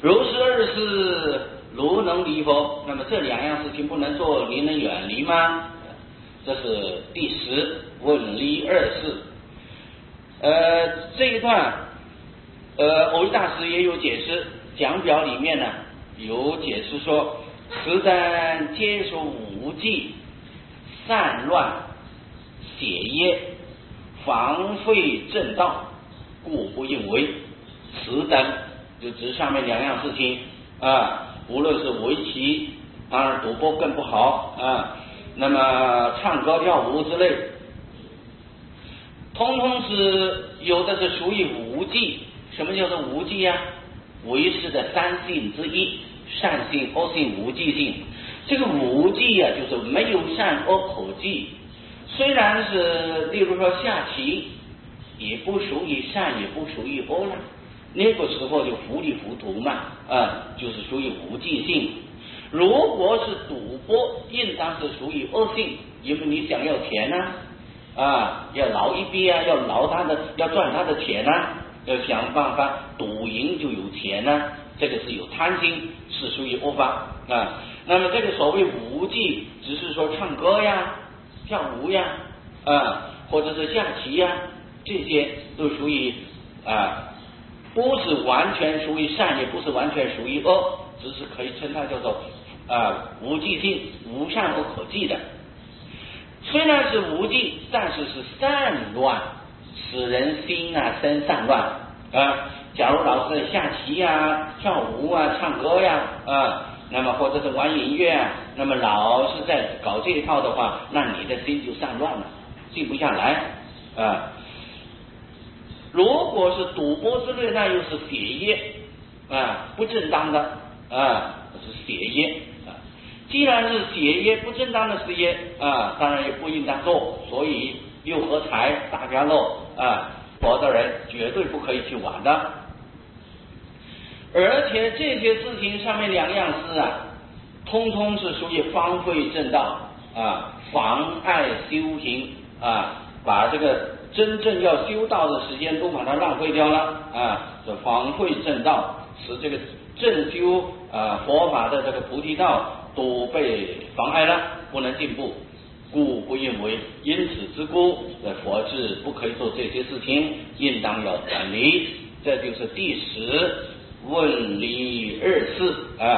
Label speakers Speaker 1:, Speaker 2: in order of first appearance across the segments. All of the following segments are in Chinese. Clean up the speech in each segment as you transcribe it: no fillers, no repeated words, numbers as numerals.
Speaker 1: 如是二事，如能离否？那么这两样事情不能做，你能远离吗？这是第10问离二事。这一段偶益大师也有解释，讲表里面呢有解释说，此等皆属无忌，散乱邪业，妨废正道，故不应为。此等就指上面两样事情无论是围棋，当然赌博更不好那么唱歌跳舞之类，通通是有的是属于无忌。什么叫做无忌啊？唯识的三性之一，善性、恶性、无忌性。这个无忌就是没有善恶可忌。虽然是例如说下棋，也不属于善，也不属于恶了，那个时候就糊里糊涂嘛就是属于无忌性。如果是赌博，应当是属于恶性，因为你想要钱要捞一笔要捞他的，要赚他的钱要想办法赌赢就有钱这个是有贪心，是属于恶法那么这个所谓无忌，只是说唱歌跳舞或者是下棋这些都属于不是完全属于善，也不是完全属于恶，只是可以称它叫做无忌性，无善不可忌的。虽然是无忌，但是是散乱，使人心生散乱假如老是下棋跳舞唱歌那么或者是玩音乐那么老是在搞这一套的话，那你的心就散乱了，静不下来如果是赌博之类，那又是邪业不正当的是邪业既然是邪业，不正当的事业当然也不应当做，所以六合彩、大家乐活的人绝对不可以去玩的。而且这些事情上面两样事通通是属于荒废正道妨碍修行把这个真正要修道的时间都把它浪费掉了这荒废正道，使这个正修佛法的这个菩提道都被妨碍了，不能进步，故不应为。因此之故，佛智不可以做这些事情，应当要远离。这就是第10问离二事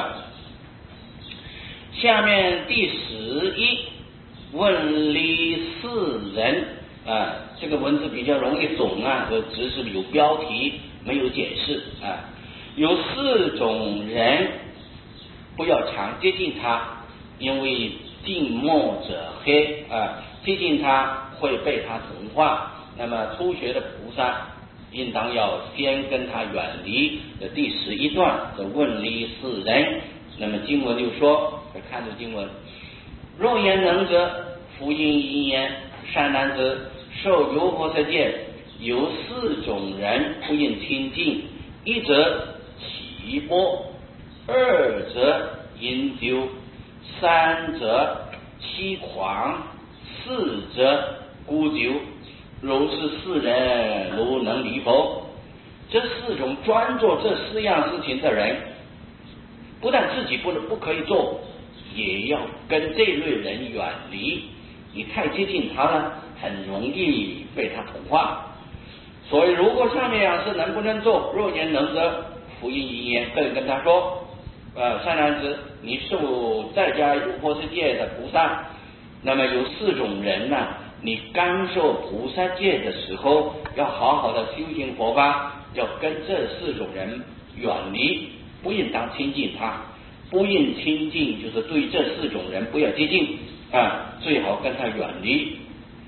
Speaker 1: 下面第11问离4人这个文字比较容易懂和只是有标题没有解释有4种人不要常接近他，因为近墨者黑接近他会被他同化。那么初学的菩萨应当要先跟他远离的第11段的问离4人。那么经文就说，看着经文，若言能者，福音一言，善男子，受游佛世界有4种人不应亲近：一者起波，二者饮酒，三者欺狂，四者沽酒。如是4人，如能离否？这4种专做这4样事情的人，不但自己不可以做，也要跟这类人远离。你太接近他了，很容易被他同化。所以如果上面2事能不能做？若言能者，福音一言，跟他说善男子，你受在家有佛世界的菩萨，那么有4种人你刚受菩萨戒的时候，要好好的修行佛法，要跟这4种人远离，不应当亲近他。不应亲近就是对这4种人不要接近最好跟他远离。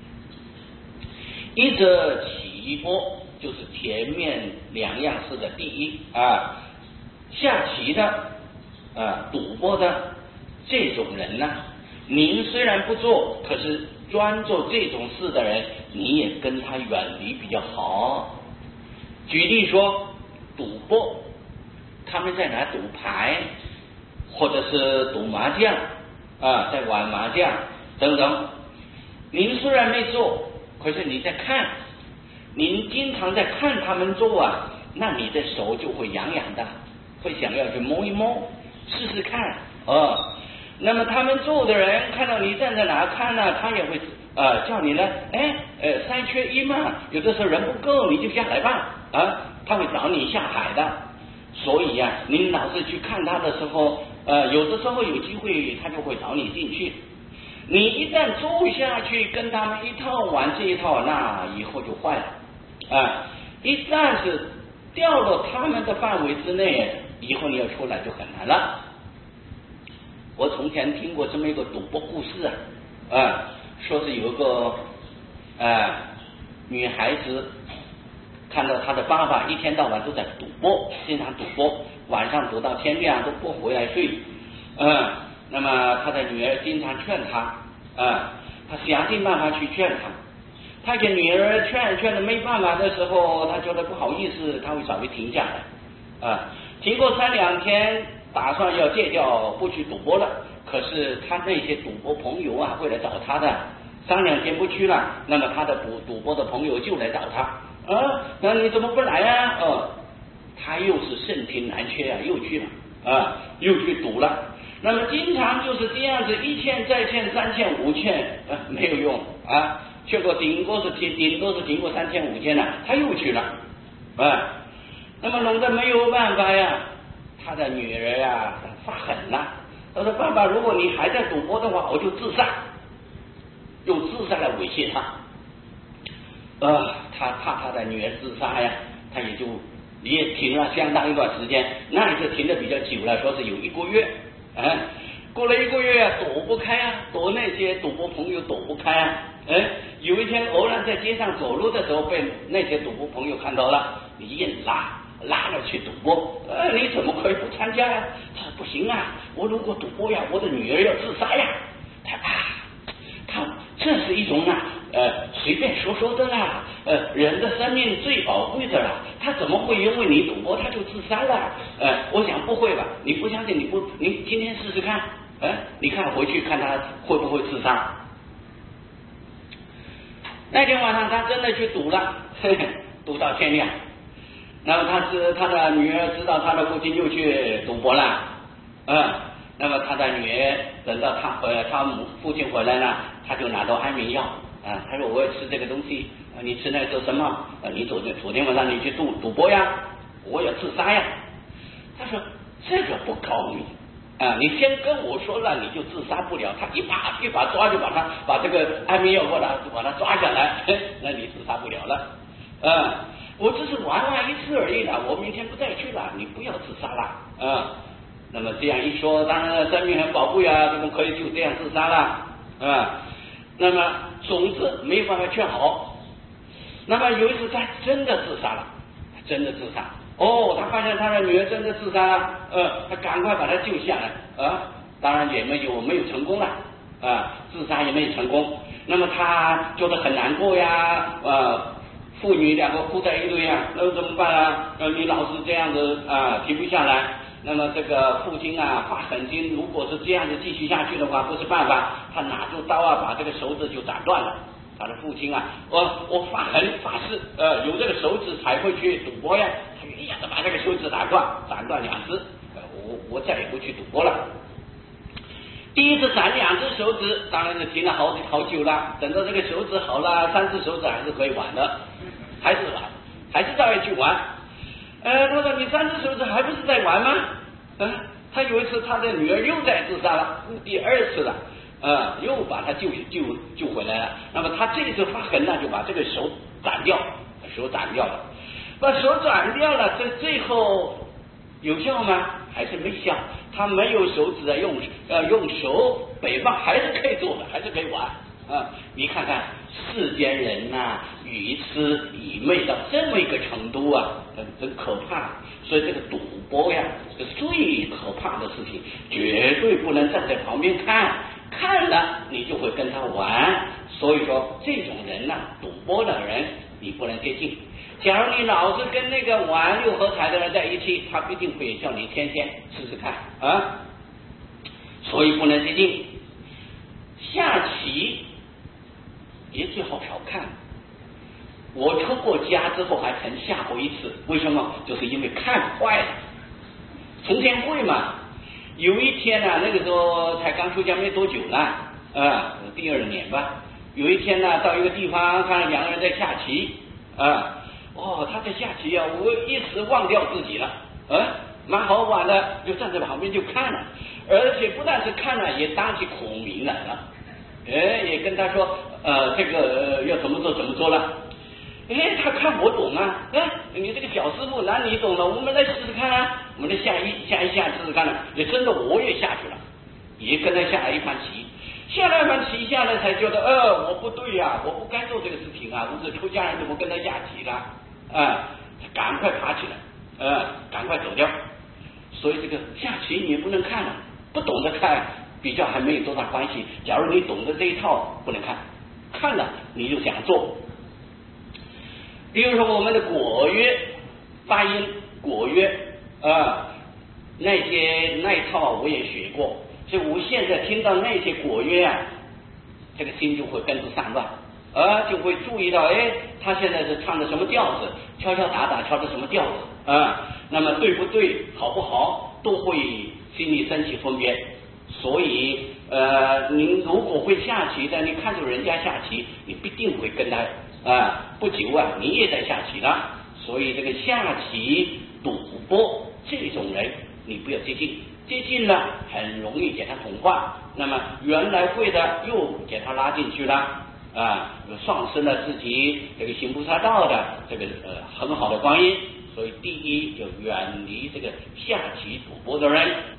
Speaker 1: 一者起波，就是前面2样事的第一下棋的赌博的这种人您虽然不做，可是专做这种事的人，你也跟他远离比较好。举例说，赌博，他们在哪赌牌，或者是赌麻将在玩麻将等等。您虽然没做，可是你在看，您经常在看他们做那你的手就会痒痒的会想要去摸一摸，试试看那么他们做的人看到你站在哪看呢，他也会叫你呢，3缺1嘛，有的时候人不够你就下来吧他会找你下海的。所以你老是去看他的时候有的时候有机会他就会找你进去。你一旦做下去跟他们一套玩这一套，那以后就坏了一旦是掉到他们的范围之内，以后你要出来就很难了。我从前听过这么一个赌博故事说是有个女孩子看到她的爸爸一天到晚都在赌博，经常赌博，晚上赌到天亮都不回来睡那么他的女儿经常劝他他想尽办法去劝他给女儿劝的没办法的时候，他觉得不好意思，他会稍微停下来经过3-2天打算要戒掉不去赌博了，可是他那些赌博朋友会来找他的，3-2天不去了，那么他的赌博的朋友就来找他那你怎么不来他又是盛情难却又去了又去赌了。那么经常就是这样子，1欠再欠，3欠5欠没有用结果顶多是经过3欠5欠了，他又去了那么弄得没有办法他的女儿发狠了，他说爸爸，如果你还在赌博的话，我就自杀，用自杀来威胁他他怕他的女儿自杀他也停了相当一段时间，那一次停的比较久了，说是有1个月过了1个月躲不开躲那些赌博朋友躲不开有一天偶然在街上走路的时候被那些赌博朋友看到了，硬拉了去赌博你怎么可以不参加他说不行我如果赌博我的女儿要自杀他这是一种随便说的啦人的生命最宝贵的啦，他怎么会因为你赌博他就自杀了我想不会吧，你不相信你今天试试看你看回去看他会不会自杀。那天晚上他真的去赌了赌到天亮。那么他的女儿知道他的父亲又去赌博了那么他的女儿等到他父亲回来了，他就拿到安眠药他说我要吃这个东西你吃那个做什么你昨天晚上你去赌博我要自杀他说这个不高明你先跟我说了你就自杀不了，他一把抓就把这个安眠药把他抓下来那你自杀不了了我只是玩一次而已了，我明天不再去了，你不要自杀了那么这样一说，当然生命很宝贵怎么可以就这样自杀了那么总之没有办法劝好。那么有一次他真的自杀了，他发现他的女儿真的自杀了他赶快把他救下来当然也没有成功了自杀也没有成功。那么他觉得很难过父女2个哭在一堆那怎么办你老是这样子停不下来。那么这个父亲发狠心，如果是这样子继续下去的话不是办法，他拿住刀把这个手指就斩断了。他的父亲我发誓有这个手指才会去赌博他一样的把这个手指斩断2只我再也不去赌博了。第一次斩2只手指当然是停了好久了，等到这个手指好了3只手指还是可以玩的，还是照样去玩他说你3只手指还不是在玩吗他有一次他的女儿又在自杀了，第2次了又把他救回来了。那么他这次发狠就把这个手斩掉了，把手斩掉了，这最后有效吗？还是没效。他没有手指用手北方还是可以做的，还是可以玩你看看世间人愚痴愚昧到这么一个程度真可怕。所以这个赌博是最可怕的事情，绝对不能站在旁边看了你就会跟他玩。所以说这种人赌博的人你不能接近。假如你老是跟那个玩6合彩的人在一起，他必定会叫你天天试试看所以不能接近。下棋也最好少看，我出过家之后还曾下过一次，为什么？就是因为看坏了从前会嘛。有一天呢，那个时候才刚出家没多久呢，第2年吧。有一天呢，到一个地方看到2个人在下棋，他在下棋啊，我一时忘掉自己了，蛮好玩的，就站在旁边就看了，而且不但是看了，也当起孔明来了，也跟他说，这个要怎么做了。他看我懂啊，你这个小师傅，那你懂了，我们来试试看啊，我们来下一下试试看了，也真的我也下去了，也跟他下了一盘棋，下来才觉得，我不对呀，我不该做这个事情啊，我是出家人怎么跟他下棋了，赶快爬起来，赶快走掉。所以这个下棋你也不能看了，不懂得看比较还没有多大关系，假如你懂得这一套不能看，看了你就想做。比如说我们的果约发音，果约那一套我也学过，所以我现在听到那些果约啊，这个心就会跟着散乱，就会注意到，他现在是唱的什么调子，敲敲打打敲的什么调子那么对不对，好不好，都会心里升起分别。所以您如果会下棋的，你看着人家下棋，你必定会跟他不久你也在下棋了。所以这个下棋赌博这种人你不要接近，接近了很容易给他同化，那么原来会的又给他拉进去了丧失了自己这个行菩萨道的这个很好的观音。所以第一就远离这个下棋赌博的人。